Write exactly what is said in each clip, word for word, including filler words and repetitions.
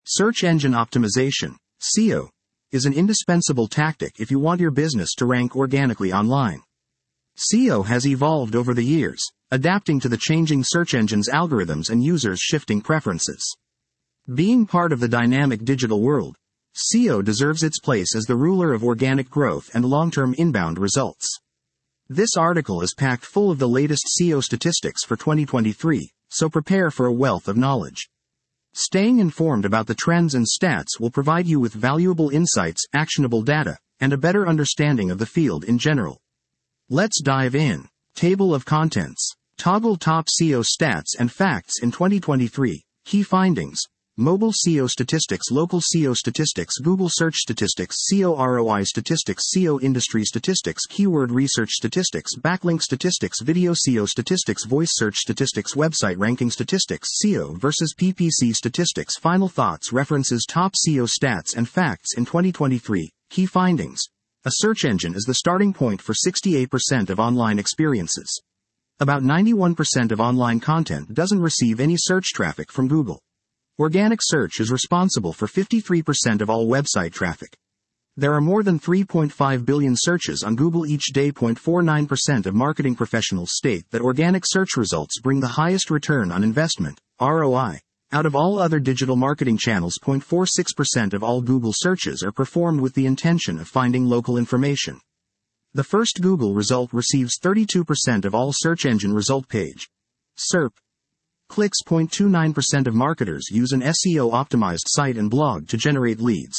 Search engine optimization, S E O, is an indispensable tactic if you want your business to rank organically online. S E O has evolved over the years, adapting to the changing search engine's algorithms and users' shifting preferences. Being part of the dynamic digital world, S E O deserves its place as the ruler of organic growth and long-term inbound results. This article is packed full of the latest S E O statistics for twenty twenty-three, so prepare for a wealth of knowledge. Staying informed about the trends and stats will provide you with valuable insights, actionable data, and a better understanding of the field in general. Let's dive in. Table of Contents. Toggle top S E O stats and facts in twenty twenty-three. Key findings. Mobile S E O statistics, local S E O statistics, Google search statistics, S E O R O I statistics, S E O industry statistics, keyword research statistics, backlink statistics, video S E O statistics, voice search statistics, website ranking statistics, S E O versus P P C statistics. Final thoughts. References. Top S E O stats and facts in twenty twenty-three. Key findings. A search engine is the starting point for sixty-eight percent of online experiences. About ninety-one percent of online content doesn't receive any search traffic from Google. Organic search is responsible for fifty-three percent of all website traffic. There are more than three point five billion searches on Google each day. zero point four nine percent of marketing professionals state that organic search results bring the highest return on investment, R O I. Out of all other digital marketing channels, zero point four six percent of all Google searches are performed with the intention of finding local information. The first Google result receives thirty-two percent of all search engine result page. S E R P. Clicks. zero point two nine percent of marketers use an S E O-optimized site and blog to generate leads.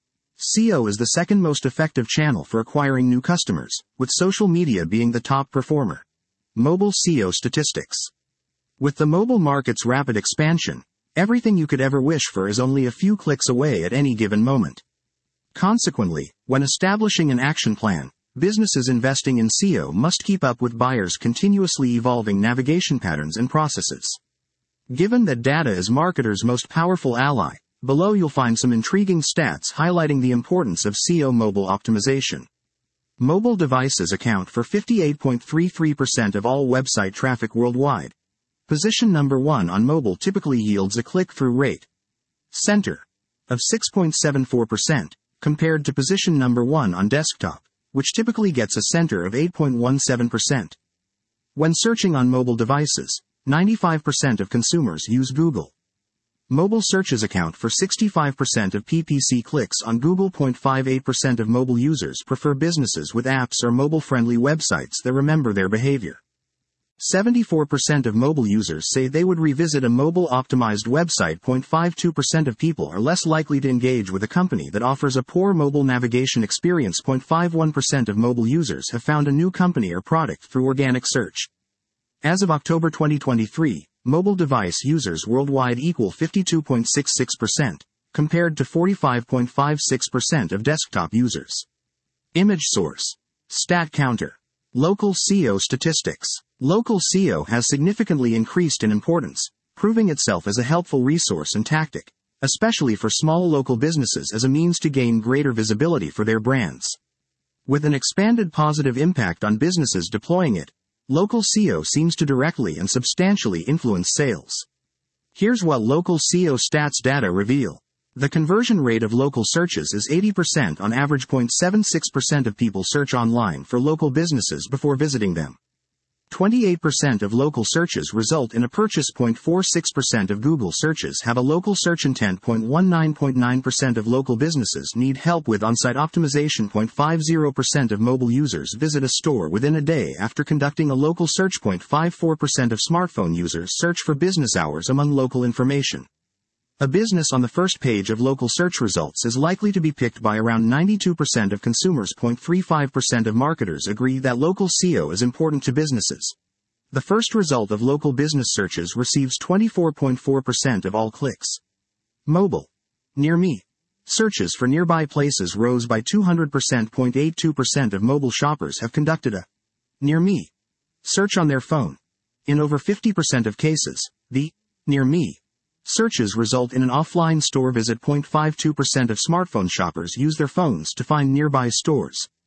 S E O is the second most effective channel for acquiring new customers, with social media being the top performer. Mobile S E O statistics. With the mobile market's rapid expansion, everything you could ever wish for is only a few clicks away at any given moment. Consequently, when establishing an action plan, businesses investing in S E O must keep up with buyers' continuously evolving navigation patterns and processes. Given that data is marketers' most powerful ally, below you'll find some intriguing stats highlighting the importance of S E O mobile optimization. Mobile devices account for fifty-eight point three three percent of all website traffic worldwide. Position number one on mobile typically yields a click-through rate center of six point seven four percent, compared to position number one on desktop, which typically gets a center of eight point one seven percent. When searching on mobile devices, ninety-five percent of consumers use Google. Mobile searches account for sixty-five percent of P P C clicks on Google. zero point five eight percent of mobile users prefer businesses with apps or mobile-friendly websites that remember their behavior. seventy-four percent of mobile users say they would revisit a mobile-optimized website. zero point five two percent of people are less likely to engage with a company that offers a poor mobile navigation experience. zero point five one percent of mobile users have found a new company or product through organic search. As of October twenty twenty-three, mobile device users worldwide equal fifty-two point six six percent, compared to forty-five point five six percent of desktop users. Image source. Stat counter. Local S E O statistics. Local S E O has significantly increased in importance, proving itself as a helpful resource and tactic, especially for small local businesses as a means to gain greater visibility for their brands. With an expanded positive impact on businesses deploying it, local S E O seems to directly and substantially influence sales. Here's what local S E O stats data reveal. The conversion rate of local searches is eighty percent on average. zero point seven six percent of people search online for local businesses before visiting them. twenty-eight percent of local searches result in a purchase. zero point four six percent of Google searches have a local search intent. zero point one nine percent of local businesses need help with on-site optimization. zero point five zero percent of mobile users visit a store within a day after conducting a local search. zero point five four percent of smartphone users search for business hours among local information. A business on the first page of local search results is likely to be picked by around ninety-two percent of consumers. zero point three five percent of marketers agree that local S E O is important to businesses. The first result of local business searches receives twenty-four point four percent of all clicks. Mobile. Near me. Searches for nearby places rose by two hundred percent. zero point eight two percent of mobile shoppers have conducted a Near Me search on their phone. In over fifty percent of cases, the Near Me searches result in an offline store visit. zero point five two percent of smartphone shoppers use their phones to find nearby stores.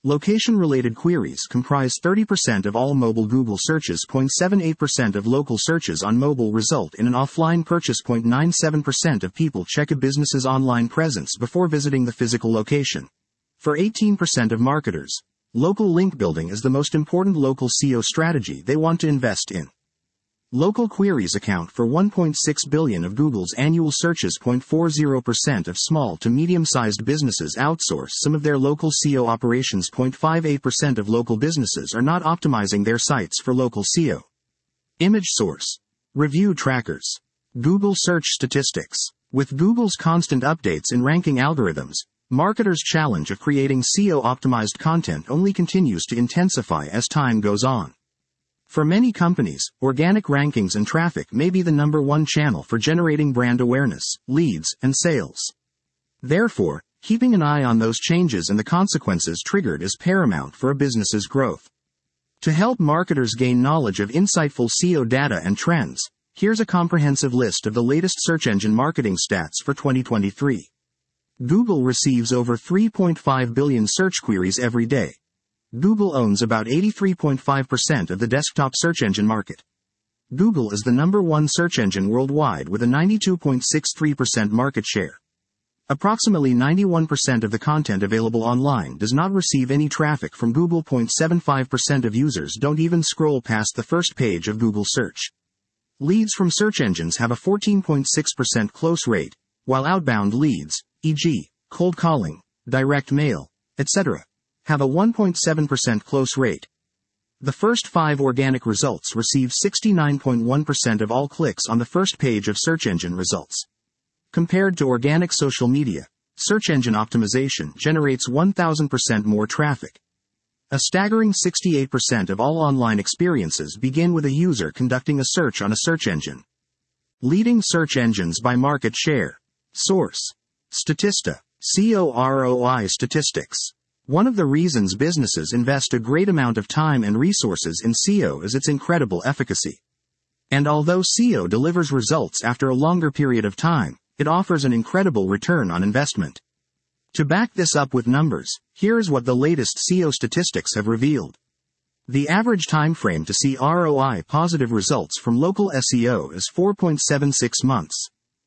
Location-related queries comprise thirty percent of all mobile Google searches. zero point seven eight percent of local searches on mobile result in an offline purchase. zero point nine seven percent of people check a business's online presence before visiting the physical location. For eighteen percent of marketers, local link building is the most important local S E O strategy they want to invest in. Local queries account for one point six billion of Google's annual searches. zero point four zero percent of small to medium-sized businesses outsource some of their local S E O operations. zero point five eight percent of local businesses are not optimizing their sites for local S E O. Image source. Review trackers. Google search statistics. With Google's constant updates in ranking algorithms, marketers' challenge of creating S E O-optimized content only continues to intensify as time goes on. For many companies, organic rankings and traffic may be the number one channel for generating brand awareness, leads, and sales. Therefore, keeping an eye on those changes and the consequences triggered is paramount for a business's growth. To help marketers gain knowledge of insightful S E O data and trends, here's a comprehensive list of the latest search engine marketing stats for twenty twenty-three. Google receives over three point five billion search queries every day. Google owns about eighty-three point five percent of the desktop search engine market. Google is the number one search engine worldwide with a ninety-two point six three percent market share. Approximately ninety-one percent of the content available online does not receive any traffic from Google. zero point seven five percent of users don't even scroll past the first page of Google search. Leads from search engines have a fourteen point six percent close rate, while outbound leads, for example, cold calling, direct mail, et cetera, have a one point seven percent close rate. The first five organic results receive sixty-nine point one percent of all clicks on the first page of search engine results. Compared to organic social media, search engine optimization generates one thousand percent more traffic. A staggering sixty-eight percent of all online experiences begin with a user conducting a search on a search engine. Leading search engines by market share. Source: Statista, S E O R O I statistics. One of the reasons businesses invest a great amount of time and resources in S E O is its incredible efficacy. And although S E O delivers results after a longer period of time, it offers an incredible return on investment. To back this up with numbers, here's what the latest S E O statistics have revealed. The average time frame to see R O I positive results from local S E O is four point seven six months.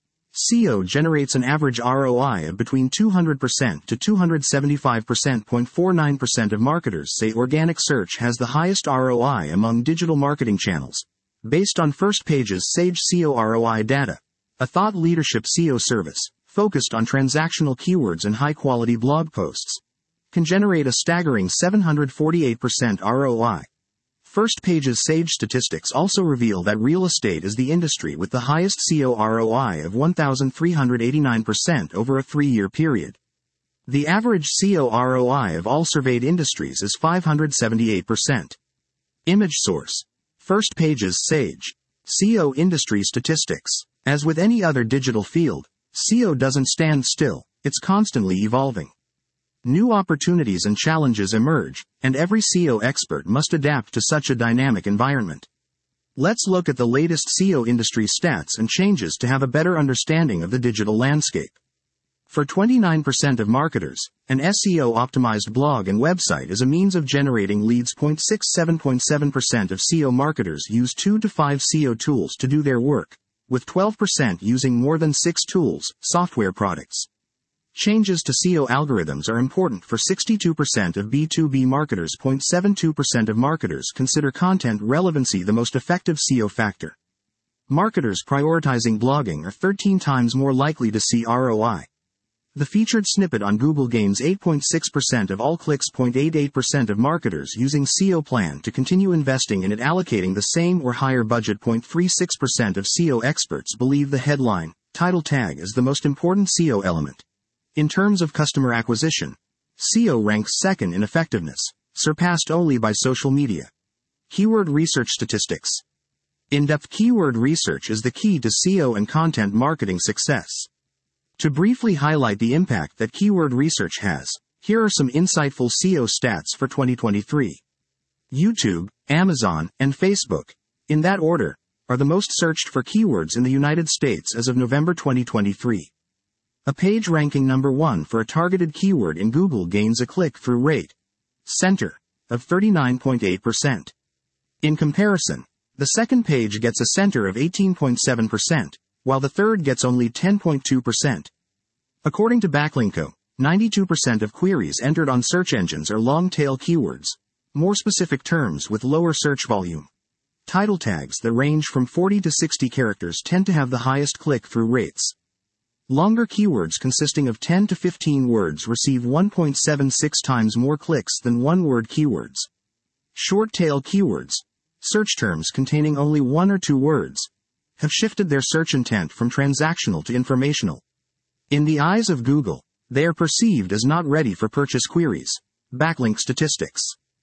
S E O generates an average R O I of between two hundred percent to two hundred seventy-five percent. zero point four nine percent of marketers say organic search has the highest R O I among digital marketing channels. Based on First Page's Sage S E O R O I data, a thought leadership S E O service, focused on transactional keywords and high-quality blog posts, can generate a staggering seven hundred forty-eight percent R O I. First Page's Sage statistics also reveal that real estate is the industry with the highest S E O R O I of one thousand three hundred eighty-nine percent over a three-year period. The average S E O R O I of all surveyed industries is five hundred seventy-eight percent. Image source: First Page's Sage. S E O industry statistics. As with any other digital field, S E O doesn't stand still, it's constantly evolving. New opportunities and challenges emerge, and every S E O expert must adapt to such a dynamic environment. Let's look at the latest S E O industry stats and changes to have a better understanding of the digital landscape. For twenty-nine percent of marketers, an S E O-optimized blog and website is a means of generating leads. zero point six seven percent of S E O marketers use two to five S E O tools to do their work, with twelve percent using more than six tools, software products. Changes to S E O algorithms are important for sixty-two percent of B two B marketers. zero point seven two percent of marketers consider content relevancy the most effective S E O factor. Marketers prioritizing blogging are thirteen times more likely to see R O I. The featured snippet on Google gains eight point six percent of all clicks. zero point eight eight percent of marketers using S E O plan to continue investing in it allocating the same or higher budget. zero point three six percent of S E O experts believe the headline, title tag is the most important S E O element. In terms of customer acquisition, S E O ranks second in effectiveness, surpassed only by social media. Keyword research statistics. In-depth keyword research is the key to S E O and content marketing success. To briefly highlight the impact that keyword research has, here are some insightful S E O stats for twenty twenty-three. YouTube, Amazon, and Facebook, in that order, are the most searched for keywords in the United States as of November twenty twenty-three. A page ranking number one for a targeted keyword in Google gains a click-through rate. center, of thirty-nine point eight percent. In comparison, the second page gets a center of eighteen point seven percent, while the third gets only ten point two percent. According to Backlinko, ninety-two percent of queries entered on search engines are long-tail keywords, more specific terms with lower search volume. Title tags that range from forty to sixty characters tend to have the highest click-through rates. Longer keywords consisting of ten to fifteen words receive one point seven six times more clicks than one-word keywords. Short-tail keywords, search terms containing only one or two words, have shifted their search intent from transactional to informational. In the eyes of Google, they are perceived as not ready for purchase queries. Backlink statistics.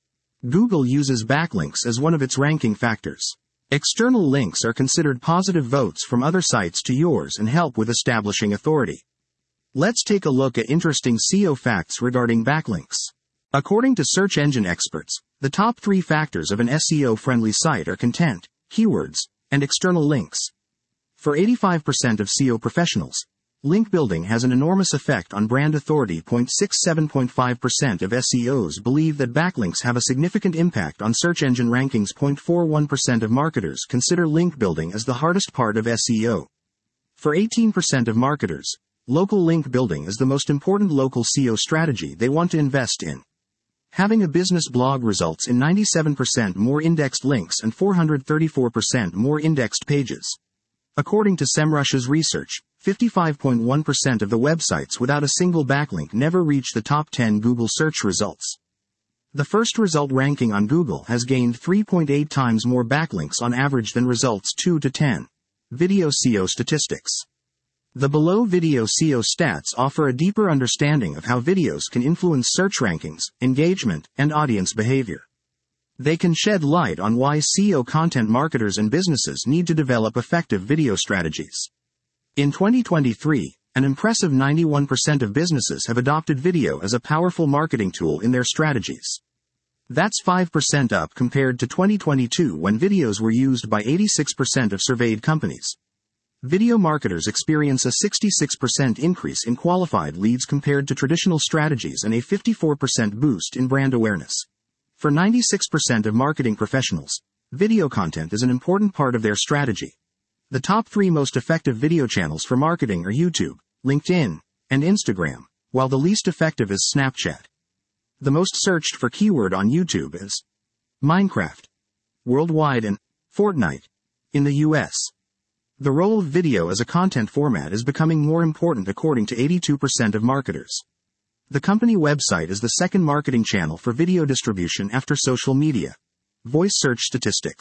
Google uses backlinks as one of its ranking factors. External links are considered positive votes from other sites to yours and help with establishing authority. Let's take a look at interesting S E O facts regarding backlinks. According to search engine experts, the top three factors of an S E O-friendly site are content, keywords, and external links. For eighty-five percent of S E O professionals, link building has an enormous effect on brand authority. sixty-seven point five percent of S E Os believe that backlinks have a significant impact on search engine rankings. forty-one percent of marketers consider link building as the hardest part of S E O. For eighteen percent of marketers, local link building is the most important local S E O strategy they want to invest in. Having a business blog results in ninety-seven percent more indexed links and four hundred thirty-four percent more indexed pages. According to SEMrush's research, fifty-five point one percent of the websites without a single backlink never reach the top ten Google search results. The first result ranking on Google has gained three point eight times more backlinks on average than results two to ten. Video S E O statistics. The below video S E O stats offer a deeper understanding of how videos can influence search rankings, engagement, and audience behavior. They can shed light on why S E O content marketers and businesses need to develop effective video strategies. In twenty twenty-three, an impressive ninety-one percent of businesses have adopted video as a powerful marketing tool in their strategies. That's five percent up compared to twenty twenty-two, when videos were used by eighty-six percent of surveyed companies. Video marketers experience a sixty-six percent increase in qualified leads compared to traditional strategies and a fifty-four percent boost in brand awareness. For ninety-six percent of marketing professionals, video content is an important part of their strategy. The top three most effective video channels for marketing are YouTube, LinkedIn, and Instagram, while the least effective is Snapchat. The most searched for keyword on YouTube is Minecraft worldwide and Fortnite in the U S. The role of video as a content format is becoming more important according to eighty-two percent of marketers. The company website is the second marketing channel for video distribution after social media. Voice search statistics.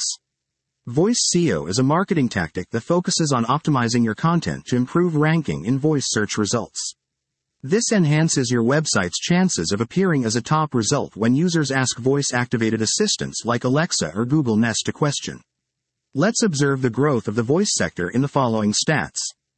Voice S E O is a marketing tactic that focuses on optimizing your content to improve ranking in voice search results. This enhances your website's chances of appearing as a top result when users ask voice-activated assistants like Alexa or Google Nest a question. Let's observe the growth of the voice sector in the following stats.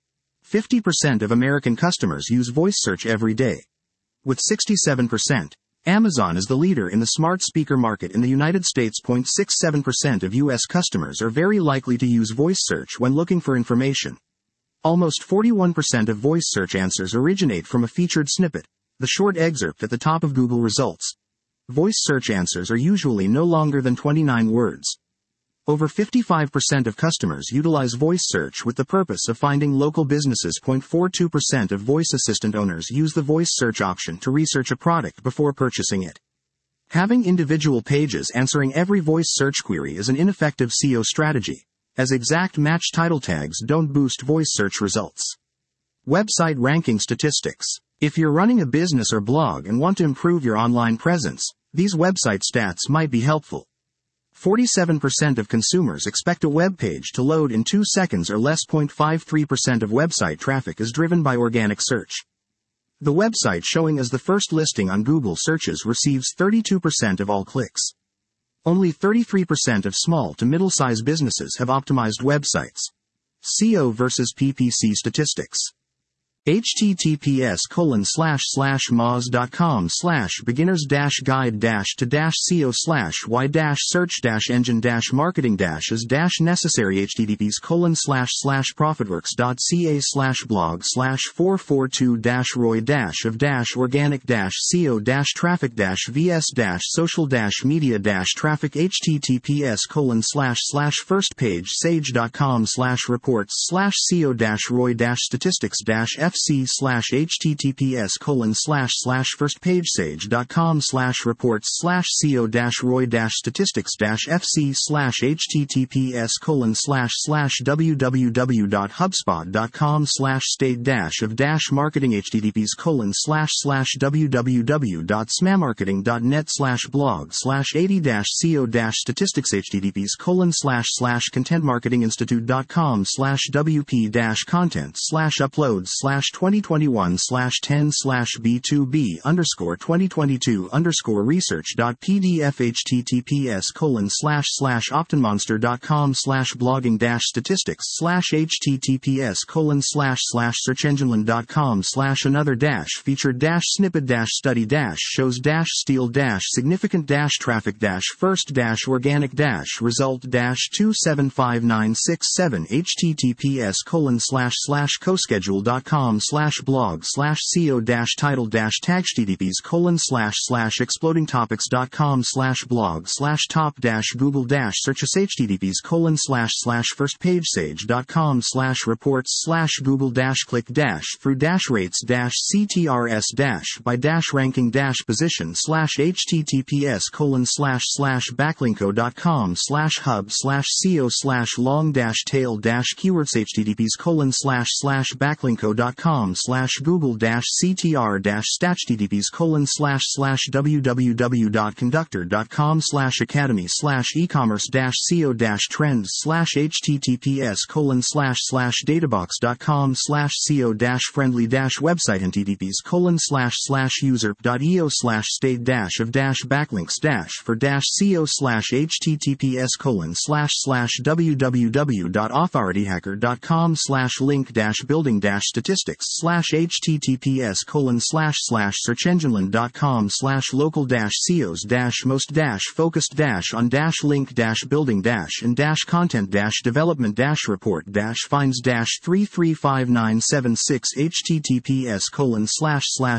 fifty percent of American customers use voice search every day. With sixty-seven percent, Amazon is the leader in the smart speaker market in the United States. sixty-seven percent of U S customers are very likely to use voice search when looking for information. Almost forty-one percent of voice search answers originate from a featured snippet, the short excerpt at the top of Google results. Voice search answers are usually no longer than twenty-nine words. Over fifty-five percent of customers utilize voice search with the purpose of finding local businesses. forty-two percent of voice assistant owners use the voice search option to research a product before purchasing it. Having individual pages answering every voice search query is an ineffective S E O strategy, as exact match title tags don't boost voice search results. Website ranking statistics. If you're running a business or blog and want to improve your online presence, these website stats might be helpful. forty-seven percent of consumers expect a web page to load in two seconds or less. fifty-three percent of website traffic is driven by organic search. The website showing as the first listing on Google searches receives thirty-two percent of all clicks. Only thirty-three percent of small to middle-sized businesses have optimized websites. S E O versus P P C statistics. https colon slash slash moz.com slash beginners dash guide dash to dash co slash y dash search dash engine dash marketing dash is dash necessary https colon slash slash profitworks.ca slash blog slash four forty-two dash roy dash of dash organic dash co dash traffic dash vs dash social dash media dash traffic https colon slash slash first page sage.com slash reports slash co dash roy dash statistics dash fc slash https colon slash slash first page sage.com slash reports slash co dash roy dash statistics dash fc slash https colon slash slash www.hubspot.com slash state dash of dash marketing https colon slash slash www.smamarketing.net slash blog slash eighty dash co dash statistics https colon slash slash contentmarketinginstitute.com slash wp dash content slash uploads slash twenty twenty-one slash ten slash b2b underscore twenty twenty-two underscore research dot pdf https colon slash slash optinmonster.com slash blogging dash statistics slash https colon slash slash searchengineland.com slash another dash featured dash snippet dash study dash shows dash steal dash significant dash traffic dash first dash organic dash result dash two seven five nine six seven https colon slash slash coschedule.com slash blog slash co dash title dash tag https colon slash slash explodingtopics.com slash blog slash top dash google dash searches https colon slash slash first page sage.com slash reports slash google dash click dash through dash rates dash ctrs dash by dash ranking dash position slash https colon slash slash backlinko.com slash hub slash co slash long dash tail dash keywords https colon slash slash backlinko.com slash google dash ctr dash stat https colon slash slash www.conductor.com slash academy slash ecommerce dash co dash trends slash https colon slash slash databox.com slash co dash friendly dash website https colon slash slash user.io slash state dash of dash backlinks dash for dash co slash https colon slash slash www.authorityhacker.com slash link dash building dash statistics slash https colon slash slash searchengineland.com slash local dash seos dash most dash focused dash on dash link dash building dash and dash content dash development dash report dash finds dash three three five nine seven six https colon slash slash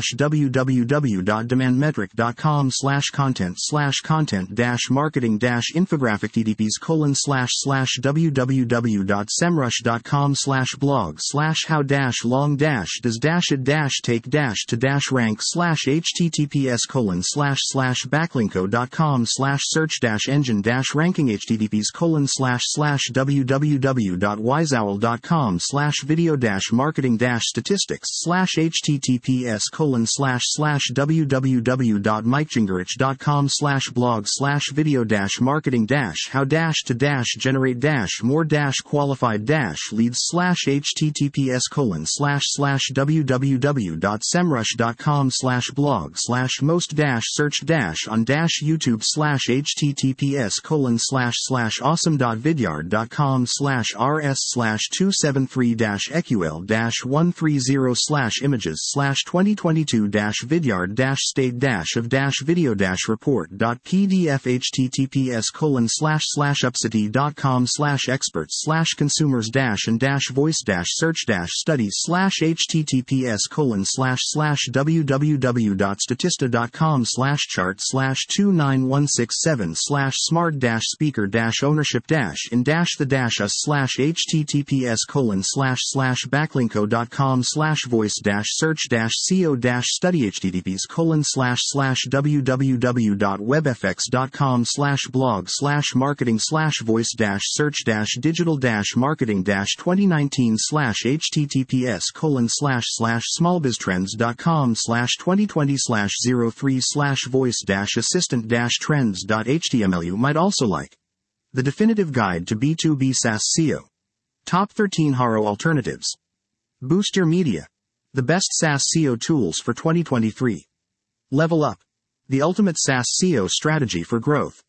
www.demandmetric.com slash content slash content dash marketing dash infographic https colon slash slash www.semrush.com slash blog slash how dash long dash does dash it dash take dash to dash rank slash https colon slash slash backlinko.com slash search dash engine dash ranking https colon slash slash www.wiseowl.com slash video dash marketing dash statistics slash https colon slash slash www.mikejingerich.com slash blog slash video dash marketing dash how dash to dash generate dash more dash qualified dash leads slash https colon slash slash www.semrush.com slash blog slash most dash search dash on dash youtube slash https colon slash slash awesome.vidyard.com slash rs slash two seven three dash eql dash one thirty slash images slash twenty twenty-two dash vidyard dash state dash of dash video dash report dot pdf https colon slash slash upcity.com slash experts slash consumers dash and dash voice dash search dash studies slash https colon slash slash www.statista.com slash chart slash two nine one six seven slash smart dash speaker dash ownership dash in dash the dash us slash https colon slash slash backlinko.com slash voice dash search dash co dash study https colon slash slash www.webfx.com slash blog slash marketing slash voice dash search dash digital dash marketing dash twenty nineteen slash https colon slash slash smallbiztrends.com slash twenty twenty slash zero three slash voice dash assistant dash trends.html. You might also like the definitive guide to B two B SaaS S E O. Top thirteen H A R O alternatives. Boost your media. The best SaaS S E O tools for twenty twenty-three. Level Up. The ultimate SaaS S E O strategy for growth.